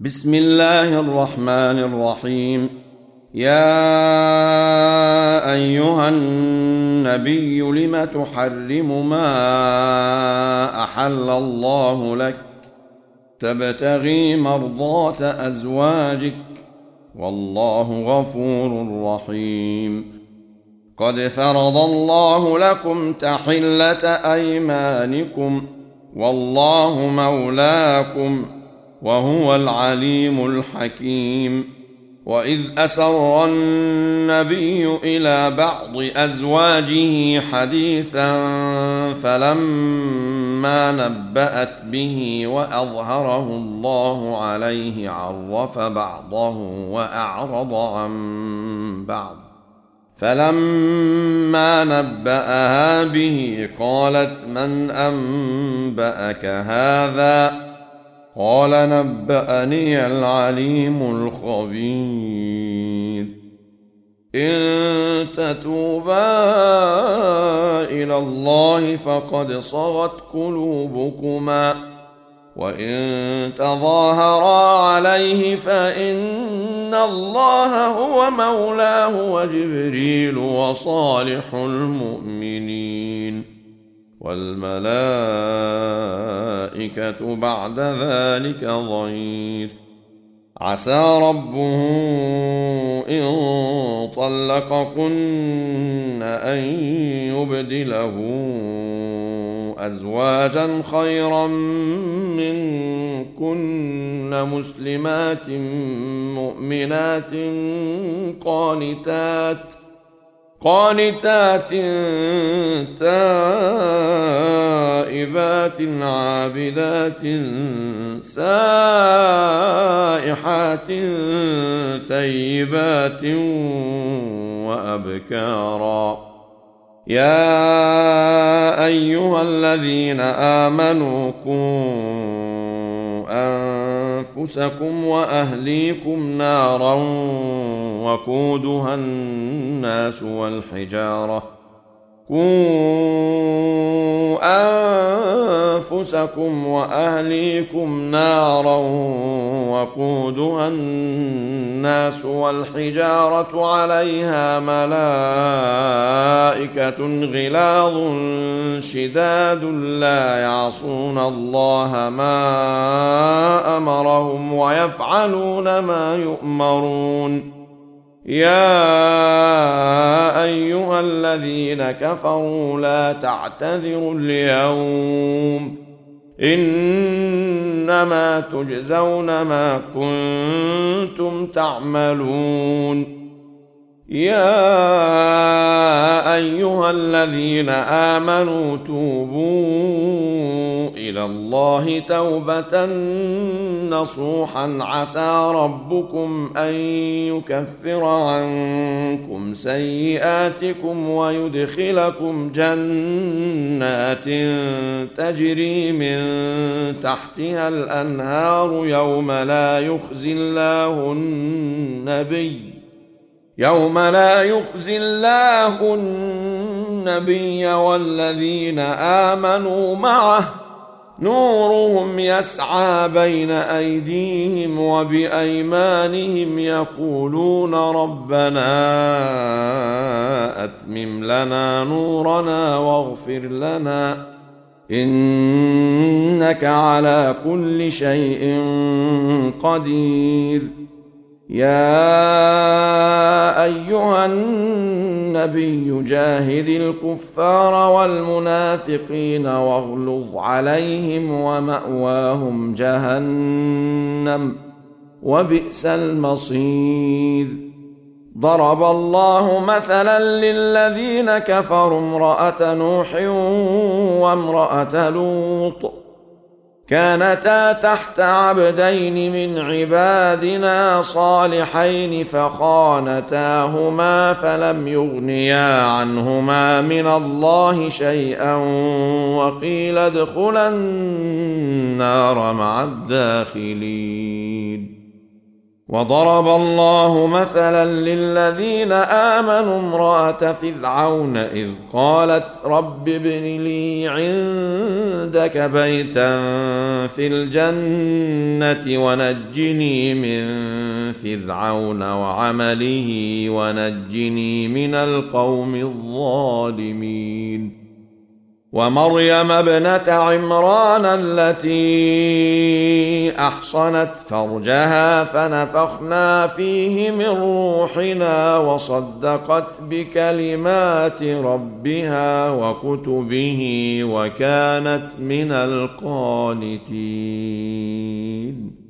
بسم الله الرحمن الرحيم. يا أيها النبي لم تحرم ما أحل الله لك تبتغي مرضات أزواجك والله غفور رحيم. قد فرض الله لكم تحلة أيمانكم والله مولاكم وهو العليم الحكيم. وإذ أسر النبي إلى بعض أزواجه حديثا فلما نبأت به وأظهره الله عليه عرف بعضه وأعرض عن بعض، فلما نبأها به قالت من أنبأك هذا؟ قال نبأني العليم الخبير. إن تتوبا إلى الله فقد صغت قلوبكما، وإن تظاهرا عليه فإن الله هو مولاه وجبريل وصالح المؤمنين والملائكة بعد ذلك ظهير. عسى ربه إن طلقكن أن يبدله أزواجا خيرا منكن مسلمات مؤمنات قانتات تائبات عابدات سائحات ثيبات وأبكارا. يا أيها الذين آمنوا قوا أنفسكم وأهليكم نارا وقودها الناس والحجارة أنفسكم وأهليكم نارا وقودها الناس والحجارة عليها ملائكة غلاظ شداد لا يعصون الله ما أمرهم ويفعلون ما يؤمرون. يا أيها الذين كفروا لا تعتذروا اليوم إنما تجزون ما كنتم تعملون. يا أيها الذين آمنوا توبوا إلى الله توبة نصوحا عسى ربكم أن يكفر عنكم سيئاتكم ويدخلكم جنات تجري من تحتها الأنهار يوم لا يخزي الله النبي والذين آمنوا معه نورهم يسعى بين أيديهم وبأيمانهم يقولون ربنا أتمم لنا نورنا واغفر لنا إنك على كل شيء قدير. يا أيها النبي جاهد الكفار والمنافقين واغلظ عليهم ومأواهم جهنم وبئس المصير. ضرب الله مثلا للذين كفروا امرأة نوح وامرأة لوط كانتا تحت عبدين من عبادنا صالحين فخانتاهما فلم يغنيا عنهما من الله شيئا وقيل ادخلا النار مع الداخلين. وضرب الله مثلا للذين آمنوا امرأة فرعون إذ قالت رب ابن لي عندك بيتا في الجنة ونجني من فرعون وعمله ونجني من القوم الظالمين ومريم ابنة عمران التي أحصنت فرجها فنفخنا فيه من روحنا وصدقت بكلمات ربها وكتبه وكانت من القانتين